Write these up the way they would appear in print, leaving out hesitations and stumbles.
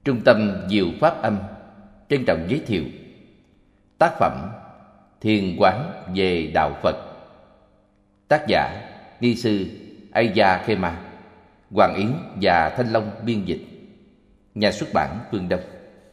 Trung tâm Diệu Pháp Âm trân trọng giới thiệu tác phẩm Thiền quán về Đạo Phật. Tác giả Ni sư Aya Khema, Hoàng Yến và Thanh Long biên dịch. Nhà xuất bản Phương Đông.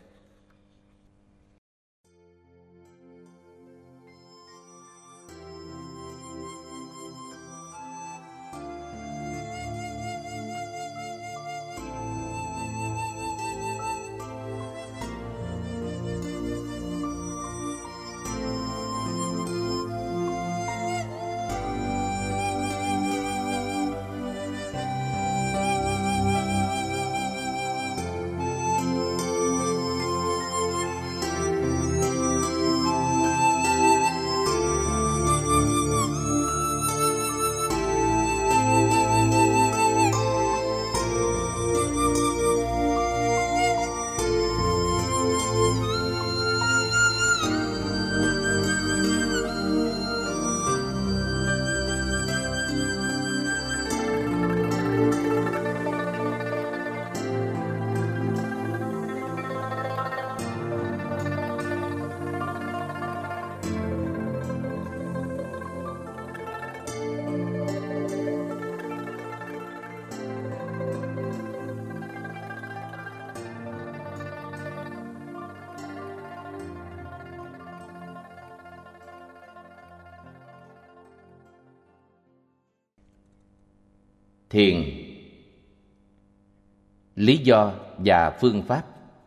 Thiền. Lý do và phương pháp.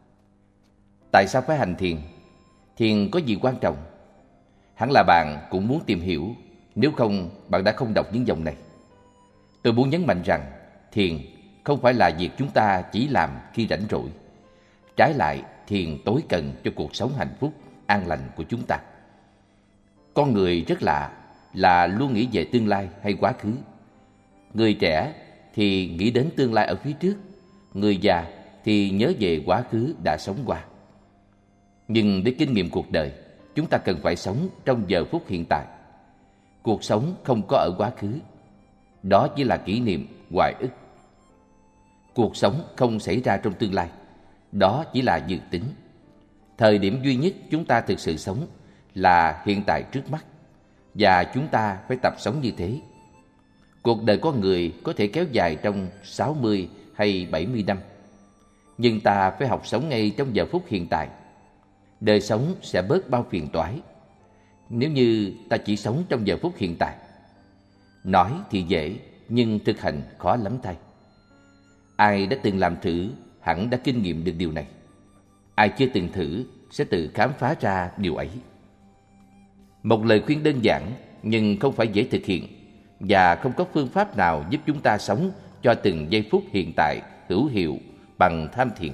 Tại sao phải hành thiền? Thiền có gì quan trọng? Hẳn là bạn cũng muốn tìm hiểu, nếu không bạn đã không đọc những dòng này. Tôi muốn nhấn mạnh rằng thiền không phải là việc chúng ta chỉ làm khi rảnh rỗi. Trái lại, thiền tối cần cho cuộc sống hạnh phúc, an lành của chúng ta. Con người rất lạ là luôn nghĩ về tương lai hay quá khứ. Người trẻ thì nghĩ đến tương lai ở phía trước, người già thì nhớ về quá khứ đã sống qua. Nhưng để kinh nghiệm cuộc đời, chúng ta cần phải sống trong giờ phút hiện tại. Cuộc sống không có ở quá khứ, đó chỉ là kỷ niệm, hoài ức. Cuộc sống không xảy ra trong tương lai, đó chỉ là dự tính. Thời điểm duy nhất chúng ta thực sự sống là hiện tại trước mắt, và chúng ta phải tập sống như thế. Cuộc đời con người có thể kéo dài trong 60 hay 70 năm, nhưng ta phải học sống ngay trong giờ phút hiện tại. Đời sống sẽ bớt bao phiền toái nếu như ta chỉ sống trong giờ phút hiện tại. Nói thì dễ, nhưng thực hành khó lắm thay. Ai đã từng làm thử hẳn đã kinh nghiệm được điều này. Ai chưa từng thử sẽ tự khám phá ra điều ấy. Một lời khuyên đơn giản nhưng không phải dễ thực hiện, và không có phương pháp nào giúp chúng ta sống cho từng giây phút hiện tại hữu hiệu bằng tham thiền.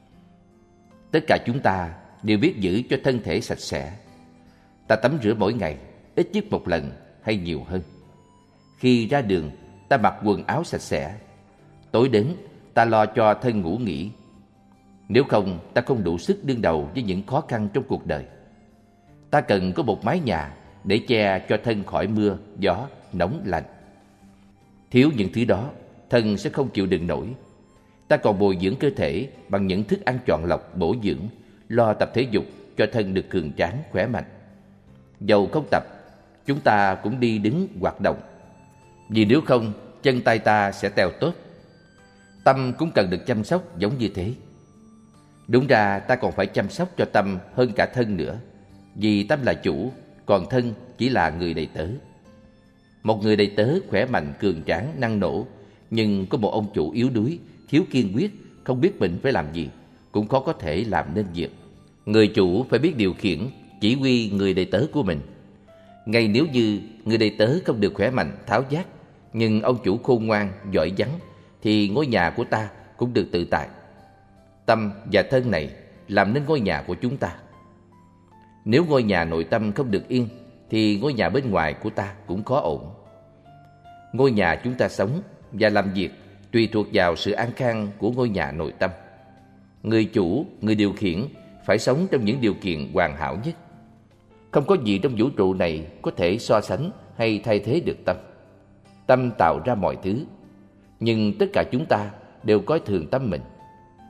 Tất cả chúng ta đều biết giữ cho thân thể sạch sẽ. Ta tắm rửa mỗi ngày, ít nhất một lần hay nhiều hơn. Khi ra đường, ta mặc quần áo sạch sẽ. Tối đến, ta lo cho thân ngủ nghỉ. Nếu không, ta không đủ sức đương đầu với những khó khăn trong cuộc đời. Ta cần có một mái nhà để che cho thân khỏi mưa, gió, nóng lạnh. Thiếu những thứ đó, thân sẽ không chịu đựng nổi. Ta còn bồi dưỡng cơ thể bằng những thức ăn chọn lọc bổ dưỡng, lo tập thể dục cho thân được cường tráng, khỏe mạnh. Dầu không tập, chúng ta cũng đi đứng hoạt động, vì nếu không, chân tay ta sẽ teo tóp. Tâm cũng cần được chăm sóc giống như thế. Đúng ra ta còn phải chăm sóc cho tâm hơn cả thân nữa, vì tâm là chủ, còn thân chỉ là người đầy tớ. Một người đầy tớ khỏe mạnh, cường tráng, năng nổ, nhưng có một ông chủ yếu đuối, thiếu kiên quyết, không biết mình phải làm gì, cũng khó có thể làm nên việc. Người chủ phải biết điều khiển, chỉ huy người đầy tớ của mình. Ngay nếu như người đầy tớ không được khỏe mạnh, tháo vát, nhưng ông chủ khôn ngoan, giỏi vắng, thì ngôi nhà của ta cũng được tự tại. Tâm và thân này làm nên ngôi nhà của chúng ta. Nếu ngôi nhà nội tâm không được yên, thì ngôi nhà bên ngoài của ta cũng khó ổn. Ngôi nhà chúng ta sống và làm việc tùy thuộc vào sự an khang của ngôi nhà nội tâm. Người chủ, người điều khiển phải sống trong những điều kiện hoàn hảo nhất. Không có gì trong vũ trụ này có thể so sánh hay thay thế được tâm. Tâm tạo ra mọi thứ, nhưng tất cả chúng ta đều coi thường tâm mình.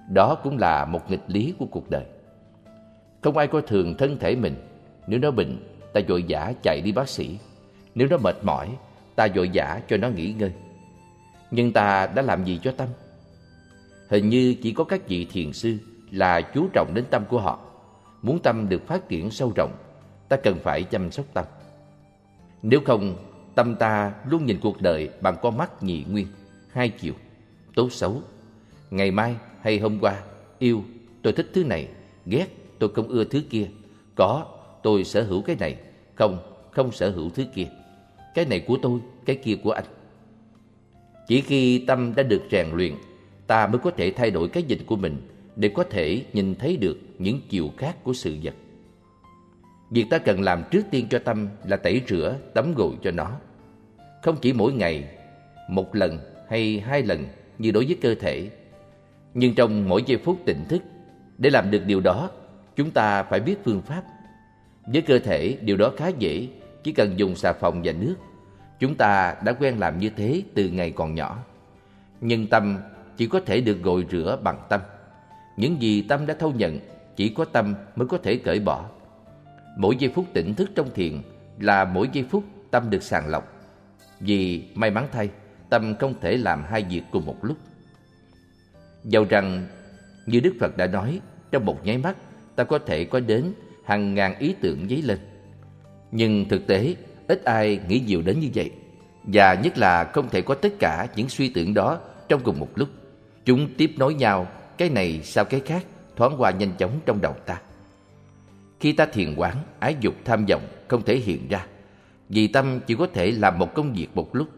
Đó cũng là một nghịch lý của cuộc đời. Không ai coi thường thân thể mình. Nếu nó bệnh, ta vội vã chạy đi bác sĩ. Nếu nó mệt mỏi, ta vội vã cho nó nghỉ ngơi. Nhưng ta đã làm gì cho tâm? Hình như chỉ có các vị thiền sư là chú trọng đến tâm của họ. Muốn tâm được phát triển sâu rộng, ta cần phải chăm sóc tâm. Nếu không, tâm ta luôn nhìn cuộc đời bằng con mắt nhị nguyên, hai chiều, tốt xấu. Ngày mai hay hôm qua, yêu, tôi thích thứ này, ghét, tôi không ưa thứ kia. Có, tôi sở hữu cái này, không sở hữu thứ kia. Cái này của tôi, cái kia của anh. Chỉ khi tâm đã được rèn luyện, ta mới có thể thay đổi cái nhìn của mình để có thể nhìn thấy được những chiều khác của sự vật. Việc ta cần làm trước tiên cho tâm là tẩy rửa, tắm gội cho nó. Không chỉ mỗi ngày, một lần hay 2 lần như đối với cơ thể, nhưng trong mỗi giây phút tỉnh thức. Để làm được điều đó, chúng ta phải biết phương pháp. Với cơ thể, điều đó khá dễ, chỉ cần dùng xà phòng và nước. Chúng ta đã quen làm như thế từ ngày còn nhỏ. Nhưng tâm chỉ có thể được gội rửa bằng tâm. Những gì tâm đã thâu nhận, chỉ có tâm mới có thể cởi bỏ. Mỗi giây phút tỉnh thức trong thiền là mỗi giây phút tâm được sàng lọc. Vì may mắn thay, tâm không thể làm 2 việc cùng một lúc. Dầu rằng, như Đức Phật đã nói, trong một nháy mắt, ta có thể có đến hàng ngàn ý tưởng dấy lên. Nhưng thực tế, ít ai nghĩ nhiều đến như vậy. Và nhất là không thể có tất cả những suy tưởng đó trong cùng một lúc. Chúng tiếp nối nhau, cái này sau cái khác, thoáng qua nhanh chóng trong đầu ta. Khi ta thiền quán, ái dục tham vọng không thể hiện ra, vì tâm chỉ có thể làm một công việc một lúc.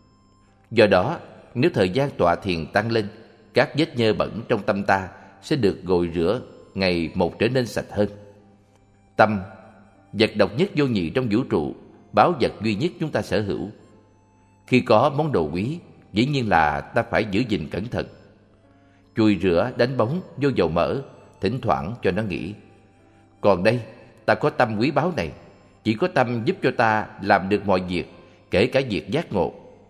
Do đó, nếu thời gian tọa thiền tăng lên, các vết nhơ bẩn trong tâm ta sẽ được gội rửa ngày một trở nên sạch hơn. Tâm, vật độc nhất vô nhị trong vũ trụ, báu vật duy nhất chúng ta sở hữu. Khi có món đồ quý, dĩ nhiên là ta phải giữ gìn cẩn thận. Chùi rửa, đánh bóng vô dầu mỡ, thỉnh thoảng cho nó nghỉ. Còn đây, ta có tâm quý báu này, chỉ có tâm giúp cho ta làm được mọi việc, kể cả việc giác ngộ.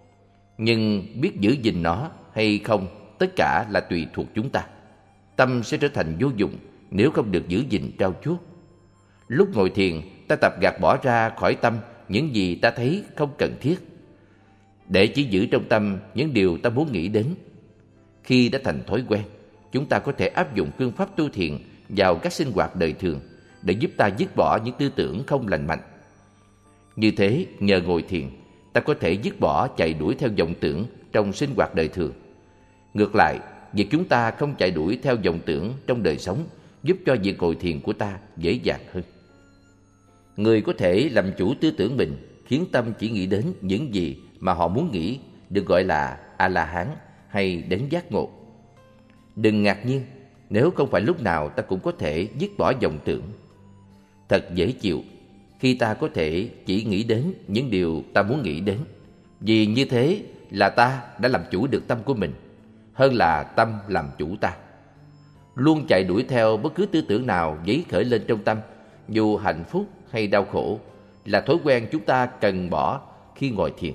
Nhưng biết giữ gìn nó hay không, tất cả là tùy thuộc chúng ta. Tâm sẽ trở thành vô dụng nếu không được giữ gìn trau chuốt. Lúc ngồi thiền, ta tập gạt bỏ ra khỏi tâm những gì ta thấy không cần thiết, để chỉ giữ trong tâm những điều ta muốn nghĩ đến. Khi đã thành thói quen, chúng ta có thể áp dụng phương pháp tu thiền vào các sinh hoạt đời thường để giúp ta dứt bỏ những tư tưởng không lành mạnh. Như thế, nhờ ngồi thiền, ta có thể dứt bỏ chạy đuổi theo vọng tưởng trong sinh hoạt đời thường. Ngược lại, việc chúng ta không chạy đuổi theo vọng tưởng trong đời sống giúp cho việc ngồi thiền của ta dễ dàng hơn. Người có thể làm chủ tư tưởng mình, khiến tâm chỉ nghĩ đến những gì mà họ muốn nghĩ, được gọi là A-la-hán hay đến giác ngộ. Đừng ngạc nhiên nếu không phải lúc nào ta cũng có thể dứt bỏ vọng tưởng. Thật dễ chịu khi ta có thể chỉ nghĩ đến những điều ta muốn nghĩ đến, vì như thế là ta đã làm chủ được tâm của mình, hơn là tâm làm chủ ta. Luôn chạy đuổi theo bất cứ tư tưởng nào dấy khởi lên trong tâm, dù hạnh phúc hay đau khổ, là thói quen chúng ta cần bỏ khi ngồi thiền.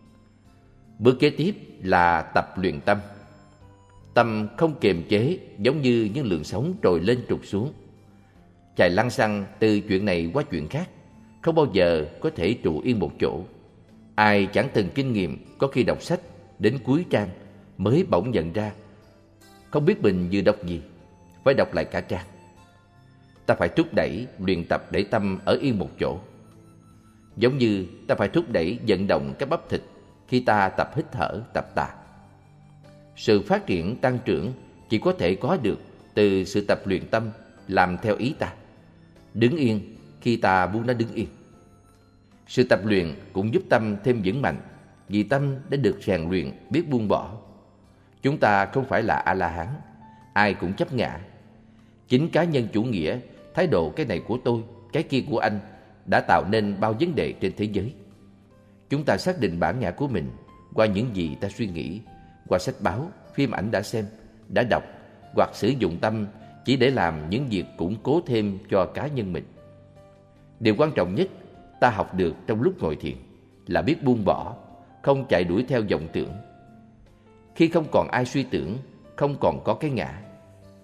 Bước kế tiếp là tập luyện tâm. Tâm không kiềm chế, giống như những lượng sóng trồi lên trục xuống, chạy lăng xăng từ chuyện này qua chuyện khác, không bao giờ có thể trụ yên một chỗ. Ai chẳng từng kinh nghiệm có khi đọc sách đến cuối trang mới bỗng nhận ra không biết mình vừa đọc gì, phải đọc lại cả trang. Ta phải thúc đẩy luyện tập để tâm ở yên một chỗ, giống như ta phải thúc đẩy vận động các bắp thịt khi ta tập hít thở, tập tạ. Sự phát triển tăng trưởng chỉ có thể có được từ sự tập luyện tâm làm theo ý ta, đứng yên khi ta muốn nó đứng yên. Sự tập luyện cũng giúp tâm thêm vững mạnh, vì tâm đã được rèn luyện biết buông bỏ. Chúng ta không phải là A-la-hán, ai cũng chấp ngã. Chính cá nhân chủ nghĩa, thái độ cái này của tôi, cái kia của anh đã tạo nên bao vấn đề trên thế giới. Chúng ta xác định bản ngã của mình qua những gì ta suy nghĩ, qua sách báo, phim ảnh đã xem, đã đọc, hoặc sử dụng tâm chỉ để làm những việc củng cố thêm cho cá nhân mình. Điều quan trọng nhất ta học được trong lúc ngồi thiền là biết buông bỏ, không chạy đuổi theo vọng tưởng. Khi không còn ai suy tưởng, không còn có cái ngã,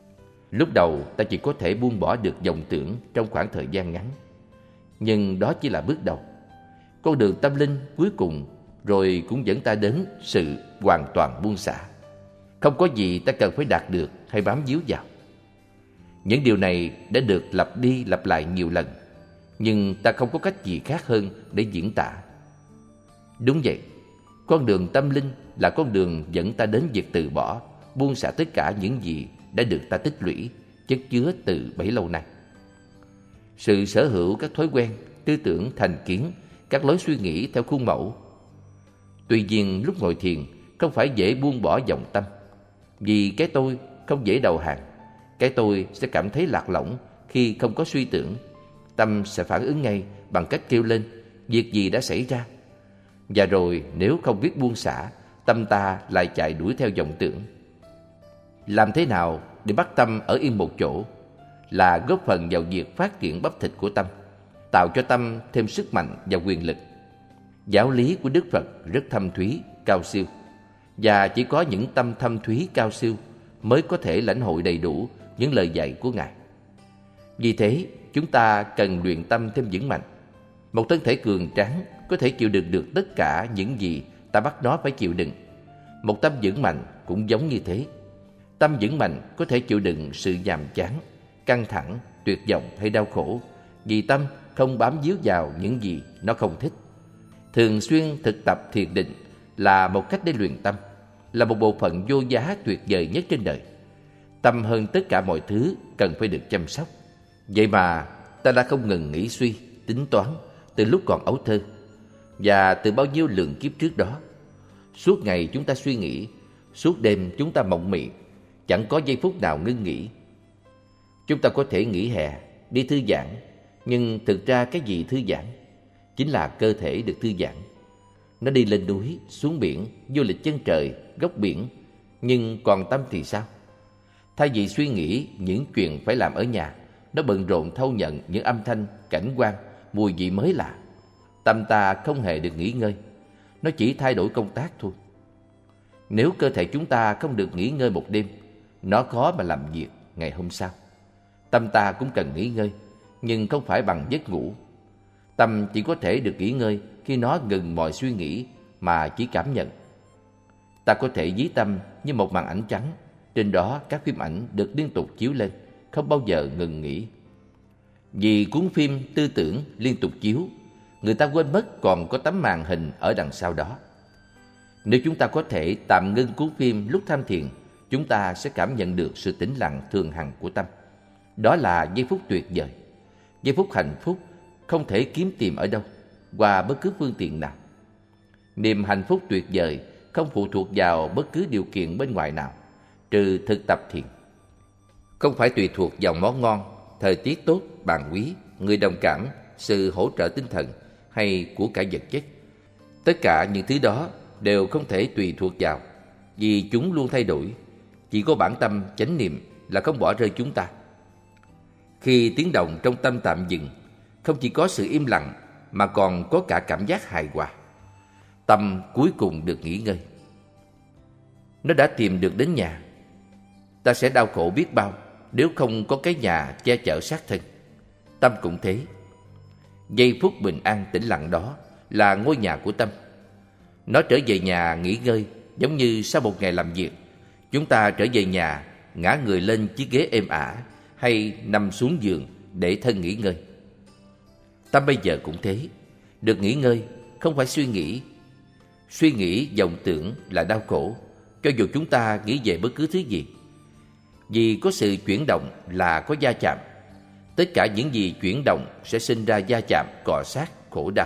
Lúc đầu ta chỉ có thể buông bỏ được vọng tưởng trong khoảng thời gian ngắn, nhưng đó chỉ là bước đầu. Con đường tâm linh cuối cùng rồi cũng dẫn ta đến sự hoàn toàn buông xả. Không có gì ta cần phải đạt được hay bám víu vào. Những điều này đã được lặp đi lặp lại nhiều lần, nhưng ta không có cách gì khác hơn để diễn tả. Đúng vậy, con đường tâm linh là con đường dẫn ta đến việc từ bỏ, buông xả tất cả những gì đã được ta tích lũy, chất chứa từ bấy lâu nay. Sự sở hữu các thói quen, tư tưởng, thành kiến, các lối suy nghĩ theo khuôn mẫu. Tuy nhiên lúc ngồi thiền không phải dễ buông bỏ vọng tâm, vì cái tôi không dễ đầu hàng. Cái tôi sẽ cảm thấy lạc lõng khi không có suy tưởng. Tâm sẽ phản ứng ngay bằng cách kêu lên việc gì đã xảy ra. Và rồi nếu không biết buông xả, tâm ta lại chạy đuổi theo vọng tưởng. Làm thế nào để bắt tâm ở yên một chỗ là góp phần vào việc phát triển bắp thịt của tâm, tạo cho tâm thêm sức mạnh và quyền lực. Giáo lý của Đức Phật rất thâm thúy, cao siêu, và chỉ có những tâm thâm thúy cao siêu mới có thể lãnh hội đầy đủ những lời dạy của Ngài. Vì thế, chúng ta cần luyện tâm thêm vững mạnh. Một thân thể cường tráng có thể chịu đựng được tất cả những gì ta bắt nó phải chịu đựng. Một tâm vững mạnh cũng giống như thế. Tâm vững mạnh có thể chịu đựng sự nhàm chán, căng thẳng, tuyệt vọng hay đau khổ, vì tâm không bám víu vào những gì nó không thích. Thường xuyên thực tập thiền định là một cách để luyện tâm, là một bộ phận vô giá tuyệt vời nhất trên đời. Tâm hơn tất cả mọi thứ cần phải được chăm sóc. Vậy mà ta đã không ngừng nghĩ suy, tính toán từ lúc còn ấu thơ, và từ bao nhiêu lượng kiếp trước đó. Suốt ngày chúng ta suy nghĩ, suốt đêm chúng ta mộng mị, chẳng có giây phút nào ngưng nghỉ. Chúng ta có thể nghỉ hè, đi thư giãn, nhưng thực ra cái gì thư giãn? Chính là cơ thể được thư giãn. Nó đi lên núi, xuống biển, du lịch chân trời, góc biển, nhưng còn tâm thì sao? Thay vì suy nghĩ những chuyện phải làm ở nhà, nó bận rộn thâu nhận những âm thanh, cảnh quan, mùi vị mới lạ. Tâm ta không hề được nghỉ ngơi, nó chỉ thay đổi công tác thôi. Nếu cơ thể chúng ta không được nghỉ ngơi một đêm, nó khó mà làm việc ngày hôm sau. Tâm ta cũng cần nghỉ ngơi, nhưng không phải bằng giấc ngủ. Tâm chỉ có thể được nghỉ ngơi khi nó ngừng mọi suy nghĩ mà chỉ cảm nhận. Ta có thể ví tâm như một màn ảnh trắng, trên đó các phim ảnh được liên tục chiếu lên, không bao giờ ngừng nghỉ. Vì cuốn phim tư tưởng liên tục chiếu, người ta quên mất còn có tấm màn hình ở đằng sau đó. Nếu chúng ta có thể tạm ngưng cuốn phim lúc tham thiền, chúng ta sẽ cảm nhận được sự tĩnh lặng thường hằng của tâm. Đó là giây phút tuyệt vời, giây phút hạnh phúc không thể kiếm tìm ở đâu, qua bất cứ phương tiện nào. Niềm hạnh phúc tuyệt vời không phụ thuộc vào bất cứ điều kiện bên ngoài nào, trừ thực tập thiền. Không phải tùy thuộc vào món ngon, thời tiết tốt, bạn quý, người đồng cảm, sự hỗ trợ tinh thần hay của cải vật chất. Tất cả những thứ đó đều không thể tùy thuộc vào, vì chúng luôn thay đổi. Chỉ có bản tâm chánh niệm là không bỏ rơi chúng ta. Khi tiếng động trong tâm tạm dừng, không chỉ có sự im lặng mà còn có cả cảm giác hài hòa. Tâm cuối cùng được nghỉ ngơi. Nó đã tìm được đến nhà. Ta sẽ đau khổ biết bao nếu không có cái nhà che chở sát thân. Tâm cũng thế. Giây phút bình an tĩnh lặng đó là ngôi nhà của tâm. Nó trở về nhà nghỉ ngơi, giống như sau một ngày làm việc, chúng ta trở về nhà, ngã người lên chiếc ghế êm ả hay nằm xuống giường để thân nghỉ ngơi. Tâm bây giờ cũng thế, được nghỉ ngơi, không phải suy nghĩ. Suy nghĩ, vọng tưởng là đau khổ, cho dù chúng ta nghĩ về bất cứ thứ gì. Vì có sự chuyển động là có va chạm. Tất cả những gì chuyển động sẽ sinh ra va chạm, cọ sát, khổ đau.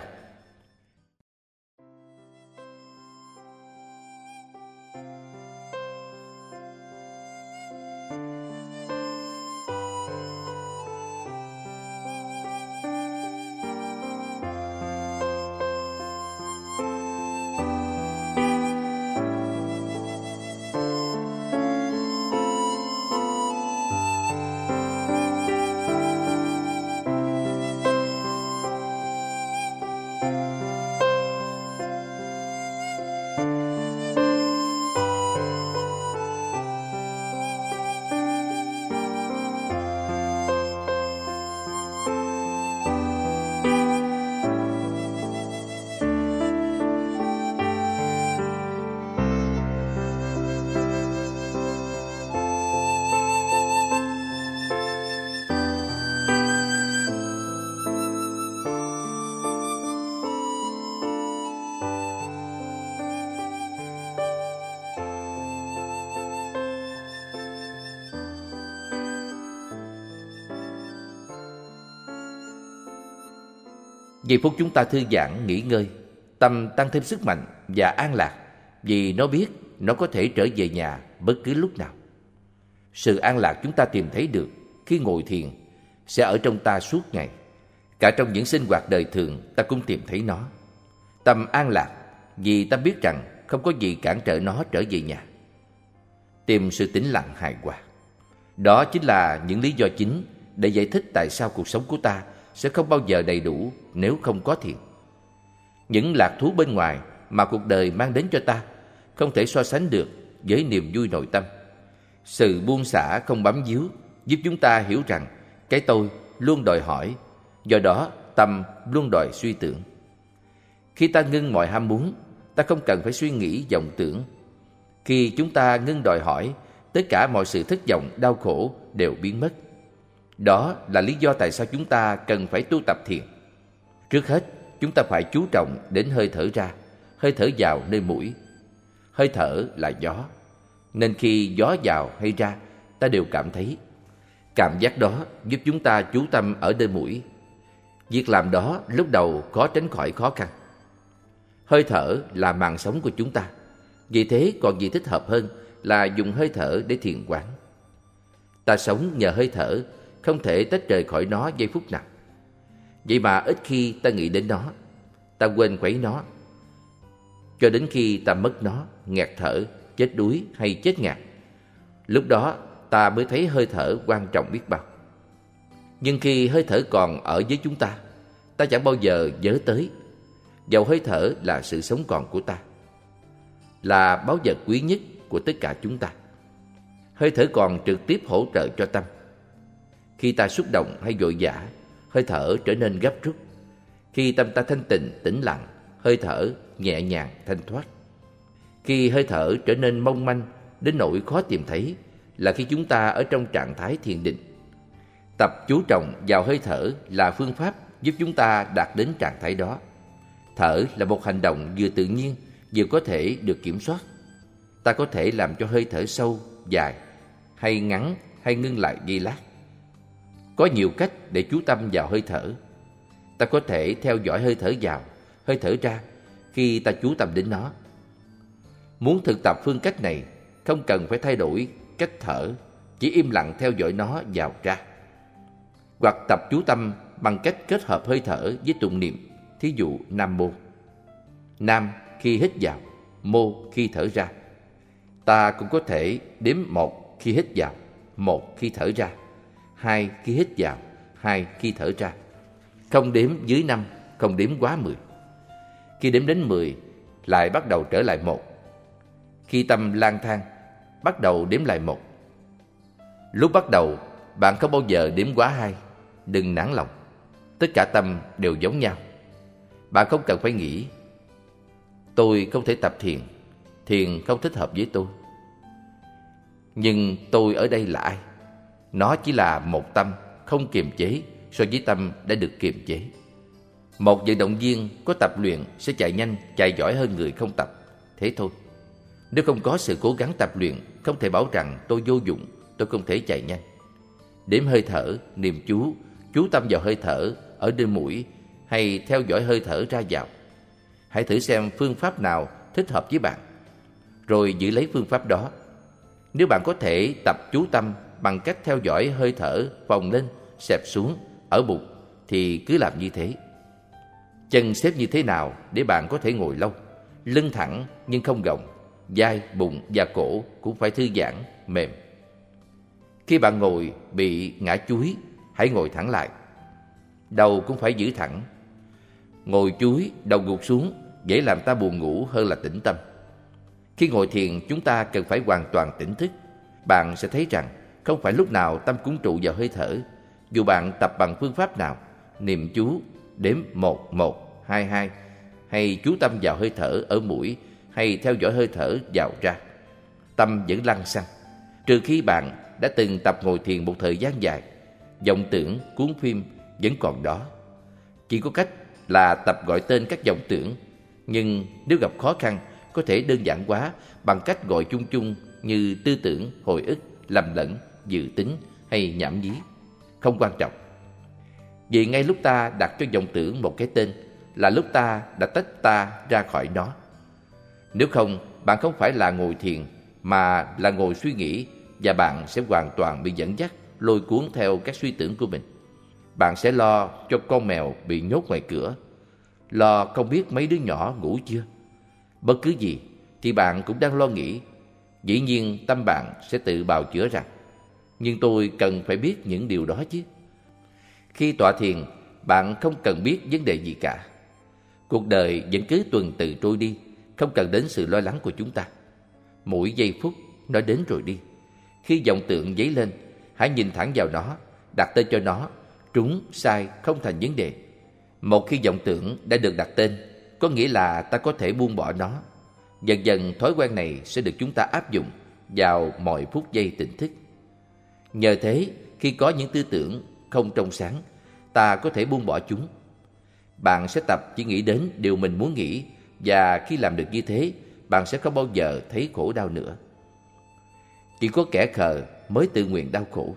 Giây phút chúng ta thư giãn, nghỉ ngơi, tâm tăng thêm sức mạnh và an lạc, vì nó biết nó có thể trở về nhà bất cứ lúc nào. Sự an lạc chúng ta tìm thấy được khi ngồi thiền sẽ ở trong ta suốt ngày. Cả trong những sinh hoạt đời thường ta cũng tìm thấy nó. Tâm an lạc vì ta biết rằng không có gì cản trở nó trở về nhà. Tìm sự tĩnh lặng hài hòa. Đó chính là những lý do chính để giải thích tại sao cuộc sống của ta sẽ không bao giờ đầy đủ nếu không có thiền. Những lạc thú bên ngoài mà cuộc đời mang đến cho ta không thể so sánh được với niềm vui nội tâm. Sự buông xả không bám víu giúp chúng ta hiểu rằng cái tôi luôn đòi hỏi, do đó tâm luôn đòi suy tưởng. Khi ta ngưng mọi ham muốn, ta không cần phải suy nghĩ vọng tưởng. Khi chúng ta ngưng đòi hỏi, tất cả mọi sự thất vọng, đau khổ đều biến mất. Đó là lý do tại sao chúng ta cần phải tu tập thiền. Trước hết, chúng ta phải chú trọng đến hơi thở ra, hơi thở vào nơi mũi. Hơi thở là gió, nên khi gió vào hay ra, ta đều cảm thấy. Cảm giác đó giúp chúng ta chú tâm ở nơi mũi. Việc làm đó lúc đầu khó tránh khỏi khó khăn. Hơi thở là màn sống của chúng ta. Vì thế còn gì thích hợp hơn là dùng hơi thở để thiền quán. Ta sống nhờ hơi thở, không thể tách rời khỏi nó giây phút nào. Vậy mà ít khi ta nghĩ đến nó, ta quên khuấy nó, cho đến khi ta mất nó, nghẹt thở, chết đuối hay chết ngạt. Lúc đó ta mới thấy hơi thở quan trọng biết bao. Nhưng khi hơi thở còn ở với chúng ta, ta chẳng bao giờ nhớ tới. Dầu hơi thở là sự sống còn của ta, là báu vật quý nhất của tất cả chúng ta. Hơi thở còn trực tiếp hỗ trợ cho tâm. Khi ta xúc động hay vội vã, hơi thở trở nên gấp rút. Khi tâm ta thanh tịnh, tĩnh lặng, hơi thở nhẹ nhàng, thanh thoát. Khi hơi thở trở nên mong manh đến nỗi khó tìm thấy là khi chúng ta ở trong trạng thái thiền định. Tập chú trọng vào hơi thở là phương pháp giúp chúng ta đạt đến trạng thái đó. Thở là một hành động vừa tự nhiên, vừa có thể được kiểm soát. Ta có thể làm cho hơi thở sâu, dài, hay ngắn, hay ngưng lại giây lát. Có nhiều cách để chú tâm vào hơi thở. Ta có thể theo dõi hơi thở vào, hơi thở ra khi ta chú tâm đến nó. Muốn thực tập phương cách này, không cần phải thay đổi cách thở, chỉ im lặng theo dõi nó vào ra. Hoặc tập chú tâm bằng cách kết hợp hơi thở với tụng niệm, thí dụ Nam Mô. Nam khi hít vào, Mô khi thở ra. Ta cũng có thể đếm 1 khi hít vào, 1 khi thở ra, 2 khi hít vào, 2 khi thở ra. Không đếm dưới 5, không đếm quá 10. Khi đếm đến 10, lại bắt đầu trở lại 1. Khi tâm lang thang, bắt đầu đếm lại 1. Lúc bắt đầu, bạn không bao giờ đếm quá 2. Đừng nản lòng. Tất cả tâm đều giống nhau. Bạn không cần phải nghĩ tôi không thể tập thiền, thiền không thích hợp với tôi. Nhưng tôi ở đây là ai? Nó chỉ là một tâm không kiềm chế so với tâm đã được kiềm chế. Một vận động viên có tập luyện sẽ chạy nhanh, chạy giỏi hơn người không tập. Thế thôi. Nếu không có sự cố gắng tập luyện, không thể bảo rằng tôi vô dụng, tôi không thể chạy nhanh. Đếm hơi thở, niệm chú tâm vào hơi thở ở nơi mũi hay theo dõi hơi thở ra vào. Hãy thử xem phương pháp nào thích hợp với bạn, rồi giữ lấy phương pháp đó. Nếu bạn có thể tập chú tâm bằng cách theo dõi hơi thở phồng lên, xẹp xuống, ở bụng, thì cứ làm như thế. Chân xếp như thế nào để bạn có thể ngồi lâu? Lưng thẳng nhưng không gồng, vai, bụng và cổ cũng phải thư giãn, mềm. Khi bạn ngồi bị ngã chúi, hãy ngồi thẳng lại. Đầu cũng phải giữ thẳng. Ngồi chúi, đầu gục xuống dễ làm ta buồn ngủ hơn là tĩnh tâm. Khi ngồi thiền, chúng ta cần phải hoàn toàn tỉnh thức. Bạn sẽ thấy rằng không phải lúc nào tâm cũng trụ vào hơi thở. Dù bạn tập bằng phương pháp nào, niệm chú, đếm 1, 1, 2, 2, hay chú tâm vào hơi thở ở mũi, hay theo dõi hơi thở vào ra, tâm vẫn lăng xăng. Trừ khi bạn đã từng tập ngồi thiền một thời gian dài, vọng tưởng, cuốn phim vẫn còn đó. Chỉ có cách là tập gọi tên các vọng tưởng, nhưng nếu gặp khó khăn, có thể đơn giản hóa bằng cách gọi chung chung như tư tưởng, hồi ức, lầm lẫn, dự tính hay nhảm nhí. Không quan trọng. Vì ngay lúc ta đặt cho vọng tưởng một cái tên, là lúc ta đã tách ta ra khỏi nó. Nếu không, bạn không phải là ngồi thiền mà là ngồi suy nghĩ, và bạn sẽ hoàn toàn bị dẫn dắt, lôi cuốn theo các suy tưởng của mình. Bạn sẽ lo cho con mèo bị nhốt ngoài cửa, lo không biết mấy đứa nhỏ ngủ chưa. Bất cứ gì thì bạn cũng đang lo nghĩ. Dĩ nhiên tâm bạn sẽ tự bào chữa rằng, nhưng tôi cần phải biết những điều đó chứ. Khi tọa thiền, bạn không cần biết vấn đề gì cả. Cuộc đời vẫn cứ tuần tự trôi đi, không cần đến sự lo lắng của chúng ta. Mỗi giây phút nó đến rồi đi. Khi vọng tưởng dấy lên, hãy nhìn thẳng vào nó, đặt tên cho nó. Trúng, sai không thành vấn đề. Một khi vọng tưởng đã được đặt tên, có nghĩa là ta có thể buông bỏ nó. Dần dần thói quen này sẽ được chúng ta áp dụng vào mọi phút giây tỉnh thức. Nhờ thế, khi có những tư tưởng không trong sáng, ta có thể buông bỏ chúng. Bạn sẽ tập chỉ nghĩ đến điều mình muốn nghĩ, và khi làm được như thế, bạn sẽ không bao giờ thấy khổ đau nữa. Chỉ có kẻ khờ mới tự nguyện đau khổ.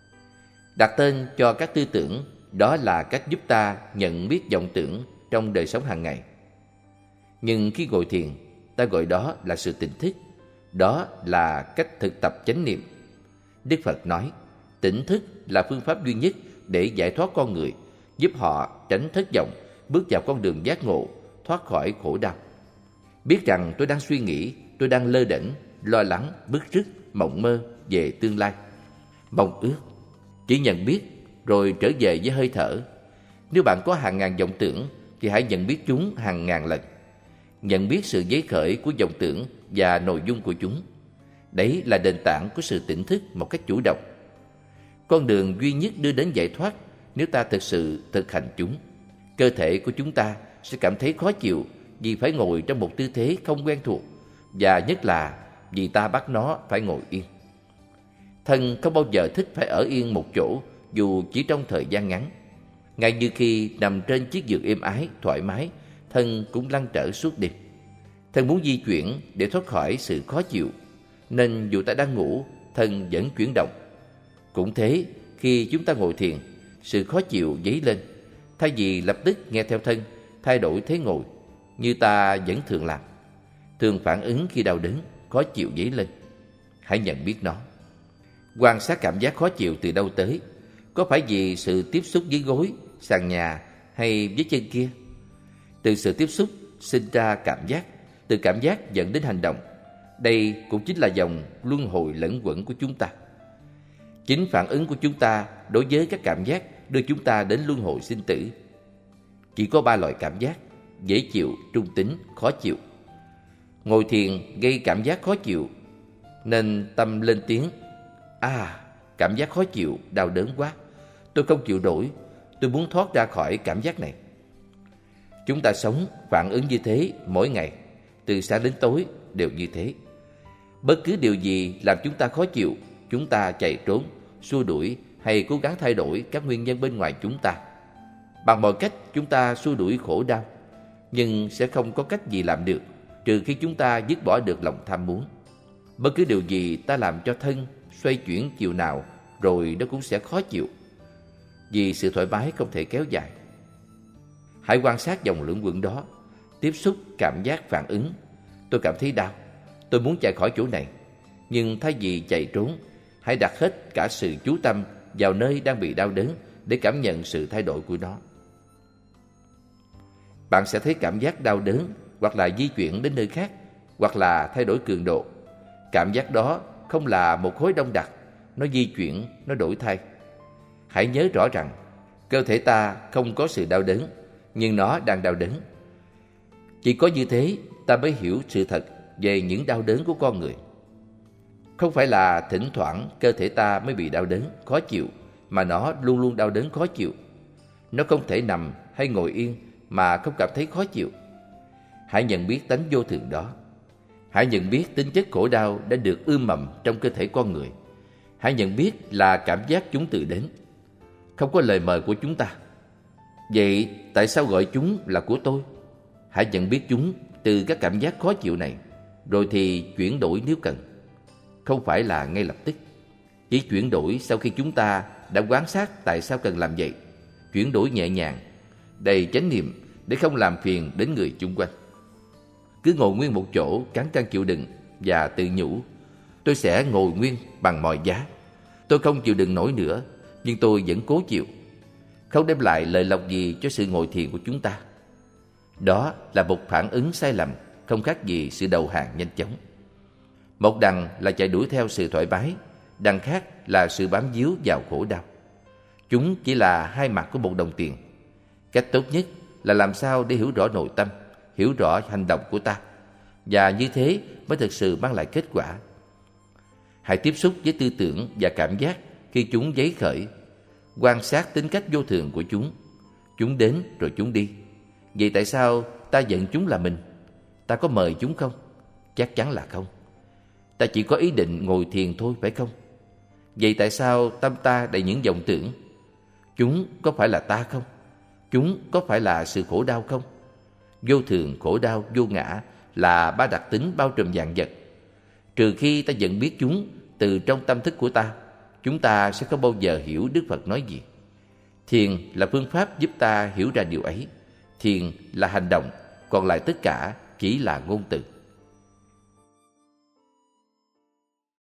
Đặt tên cho các tư tưởng, đó là cách giúp ta nhận biết vọng tưởng trong đời sống hàng ngày. Nhưng khi ngồi thiền, ta gọi đó là sự tỉnh thức. Đó là cách thực tập chánh niệm. Đức Phật nói, tỉnh thức là phương pháp duy nhất để giải thoát con người, giúp họ tránh thất vọng, bước vào con đường giác ngộ, thoát khỏi khổ đau. Biết rằng tôi đang suy nghĩ, tôi đang lơ đễnh, lo lắng, bức rứt, mộng mơ về tương lai, mong ước. Chỉ nhận biết rồi trở về với hơi thở. Nếu bạn có hàng ngàn vọng tưởng thì hãy nhận biết chúng hàng ngàn lần. Nhận biết sự dấy khởi của vọng tưởng và nội dung của chúng. Đấy là nền tảng của sự tỉnh thức một cách chủ động. Con đường duy nhất đưa đến giải thoát nếu ta thực sự thực hành chúng. Cơ thể của chúng ta sẽ cảm thấy khó chịu vì phải ngồi trong một tư thế không quen thuộc, và nhất là vì ta bắt nó phải ngồi yên. Thân không bao giờ thích phải ở yên một chỗ dù chỉ trong thời gian ngắn. Ngay như khi nằm trên chiếc giường êm ái, thoải mái, thân cũng lăn trở suốt đêm. Thân muốn di chuyển để thoát khỏi sự khó chịu, nên dù ta đang ngủ, thân vẫn chuyển động. Cũng thế, khi chúng ta ngồi thiền, sự khó chịu dấy lên. Thay vì lập tức nghe theo thân, thay đổi thế ngồi, như ta vẫn thường làm, thường phản ứng khi đau đớn, khó chịu dấy lên. Hãy nhận biết nó. Quan sát cảm giác khó chịu từ đâu tới. Có phải vì sự tiếp xúc với gối, sàn nhà hay với chân kia? Từ sự tiếp xúc sinh ra cảm giác, từ cảm giác dẫn đến hành động. Đây cũng chính là dòng luân hồi lẫn quẩn của chúng ta. Chính phản ứng của chúng ta đối với các cảm giác đưa chúng ta đến luân hồi sinh tử. Chỉ có 3 loại cảm giác: dễ chịu, trung tính, khó chịu. Ngồi thiền gây cảm giác khó chịu, nên tâm lên tiếng: cảm giác khó chịu, đau đớn quá, tôi không chịu nổi, tôi muốn thoát ra khỏi cảm giác này. Chúng ta sống phản ứng như thế mỗi ngày, từ sáng đến tối đều như thế. Bất cứ điều gì làm chúng ta khó chịu, chúng ta chạy trốn, xua đuổi hay cố gắng thay đổi các nguyên nhân bên ngoài chúng ta. Bằng mọi cách chúng ta xua đuổi khổ đau, nhưng sẽ không có cách gì làm được trừ khi chúng ta dứt bỏ được lòng tham muốn. Bất cứ điều gì ta làm cho thân xoay chuyển chiều nào, rồi nó cũng sẽ khó chịu, vì sự thoải mái không thể kéo dài. Hãy quan sát dòng luẩn quẩn đó, tiếp xúc, cảm giác, phản ứng. Tôi cảm thấy đau, tôi muốn chạy khỏi chỗ này. Nhưng thay vì chạy trốn, hãy đặt hết cả sự chú tâm vào nơi đang bị đau đớn để cảm nhận sự thay đổi của nó. Bạn sẽ thấy cảm giác đau đớn hoặc là di chuyển đến nơi khác, hoặc là thay đổi cường độ. Cảm giác đó không là một khối đông đặc, nó di chuyển, nó đổi thay. Hãy nhớ rõ rằng cơ thể ta không có sự đau đớn, nhưng nó đang đau đớn. Chỉ có như thế ta mới hiểu sự thật về những đau đớn của con người. Không phải là thỉnh thoảng cơ thể ta mới bị đau đớn, khó chịu, mà nó luôn luôn đau đớn khó chịu. Nó không thể nằm hay ngồi yên mà không cảm thấy khó chịu. Hãy nhận biết tánh vô thường đó. Hãy nhận biết tính chất khổ đau đã được ươm mầm trong cơ thể con người. Hãy nhận biết là cảm giác chúng tự đến, không có lời mời của chúng ta. Vậy tại sao gọi chúng là của tôi? Hãy nhận biết chúng từ các cảm giác khó chịu này, rồi thì chuyển đổi nếu cần. Không phải là ngay lập tức. Chỉ chuyển đổi sau khi chúng ta đã quan sát tại sao cần làm vậy. Chuyển đổi nhẹ nhàng, đầy chánh niệm để không làm phiền đến người chung quanh. Cứ ngồi nguyên một chỗ cắn răng chịu đựng và tự nhủ, tôi sẽ ngồi nguyên bằng mọi giá. Tôi không chịu đựng nổi nữa, nhưng tôi vẫn cố chịu. Không đem lại lợi lộc gì cho sự ngồi thiền của chúng ta. Đó là một phản ứng sai lầm, không khác gì sự đầu hàng nhanh chóng. Một đằng là chạy đuổi theo sự thoải mái, đằng khác là sự bám víu vào khổ đau. Chúng chỉ là hai mặt của một đồng tiền. Cách tốt nhất là làm sao để hiểu rõ nội tâm, hiểu rõ hành động của ta, và như thế mới thực sự mang lại kết quả. Hãy tiếp xúc với tư tưởng và cảm giác khi chúng dấy khởi. Quan sát tính cách vô thường của chúng. Chúng đến rồi chúng đi. Vậy tại sao ta giận chúng là mình? Ta có mời chúng không? Chắc chắn là không. Ta chỉ có ý định ngồi thiền thôi, phải không? Vậy tại sao tâm ta đầy những vọng tưởng? Chúng có phải là ta không? Chúng có phải là sự khổ đau không? Vô thường, khổ đau, vô ngã là ba đặc tính bao trùm vạn vật. Trừ khi ta nhận biết chúng từ trong tâm thức của ta, chúng ta sẽ không bao giờ hiểu Đức Phật nói gì. Thiền là phương pháp giúp ta hiểu ra điều ấy. Thiền là hành động, còn lại tất cả chỉ là ngôn từ.